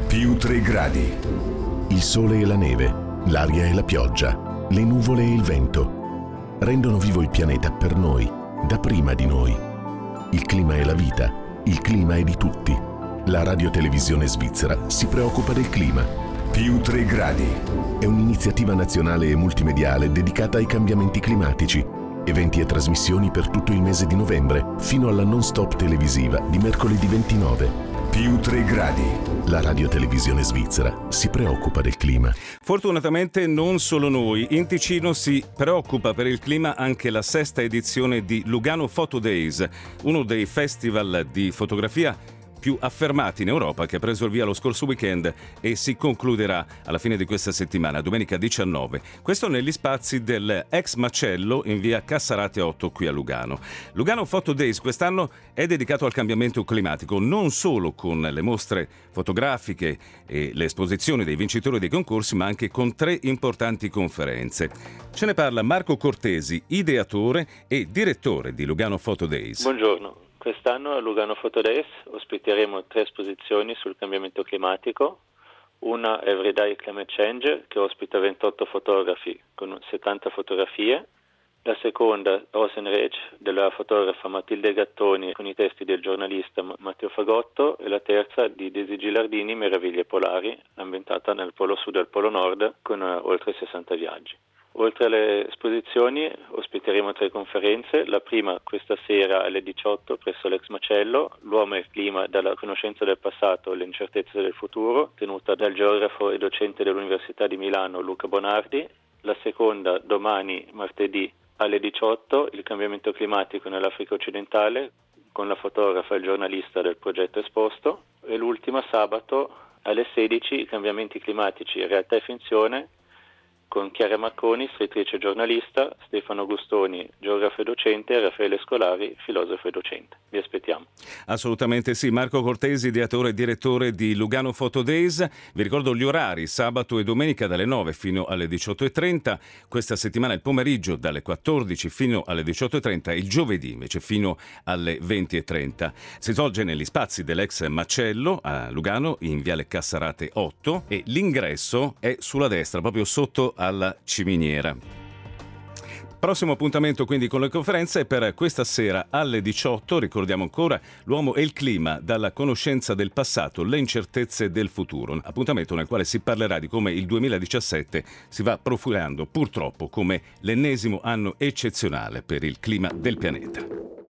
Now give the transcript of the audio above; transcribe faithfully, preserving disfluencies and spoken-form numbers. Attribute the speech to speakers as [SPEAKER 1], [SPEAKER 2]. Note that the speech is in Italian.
[SPEAKER 1] Più tre gradi.
[SPEAKER 2] Il sole e la neve, l'aria e la pioggia, le nuvole e il vento rendono vivo il pianeta per noi, da prima di noi. Il clima è la vita, il clima è di tutti. La radiotelevisione svizzera si preoccupa del clima.
[SPEAKER 1] Più tre gradi.
[SPEAKER 2] È un'iniziativa nazionale e multimediale dedicata ai cambiamenti climatici. Eventi e trasmissioni per tutto il mese di novembre, fino alla non-stop televisiva di mercoledì ventinove.
[SPEAKER 1] Più tre gradi.
[SPEAKER 2] La radiotelevisione svizzera si preoccupa del clima.
[SPEAKER 3] Fortunatamente non solo noi. In Ticino si preoccupa per il clima anche la sesta edizione di Lugano Photo Days, uno dei festival di fotografia più affermati in Europa, che ha preso il via lo scorso weekend e si concluderà alla fine di questa settimana, domenica diciannove. Questo negli spazi del ex macello in via Cassarate otto qui a Lugano. Lugano Photo Days quest'anno è dedicato al cambiamento climatico, non solo con le mostre fotografiche e le esposizioni dei vincitori dei concorsi, ma anche con tre importanti conferenze. Ce ne parla Marco Cortesi, ideatore e direttore di Lugano Photo Days.
[SPEAKER 4] Buongiorno. Quest'anno a Lugano Photo Days ospiteremo tre esposizioni sul cambiamento climatico, una Everyday Climate Change che ospita ventotto fotografi con settanta fotografie, la seconda Rosenrech della fotografa Matilde Gattoni con i testi del giornalista Matteo Fagotto e la terza di Desi Gilardini Meraviglie Polari, ambientata nel Polo Sud e al Polo Nord con uh, oltre sessanta viaggi. Oltre alle esposizioni ospiteremo tre conferenze, la prima questa sera alle diciotto presso l'ex macello, L'uomo e il clima dalla conoscenza del passato alle incertezze del futuro, tenuta dal geografo e docente dell'Università di Milano Luca Bonardi, la seconda domani martedì alle diciotto, il cambiamento climatico nell'Africa occidentale con la fotografa e il giornalista del progetto esposto, e l'ultima sabato alle sedici, i cambiamenti climatici, realtà e finzione, con Chiara Marconi, scrittrice e giornalista, Stefano Gustoni, geografo e docente, e Raffaele Scolari, filosofo e docente. Vi aspettiamo.
[SPEAKER 3] Assolutamente sì. Marco Cortesi, ideatore e direttore di Lugano Photo Days. Vi ricordo gli orari: sabato e domenica dalle nove fino alle diciotto e trenta, questa settimana il pomeriggio dalle quattordici fino alle diciotto e trenta, il giovedì invece fino alle venti e trenta. Si svolge negli spazi dell'ex macello a Lugano in viale Cassarate otto e l'ingresso è sulla destra, proprio sotto alla ciminiera. Prossimo appuntamento quindi con le conferenze per questa sera alle diciotto, ricordiamo ancora, L'uomo e il clima, dalla conoscenza del passato, le incertezze del futuro. Appuntamento nel quale si parlerà di come il duemiladiciassette si va profilando purtroppo come l'ennesimo anno eccezionale per il clima del pianeta.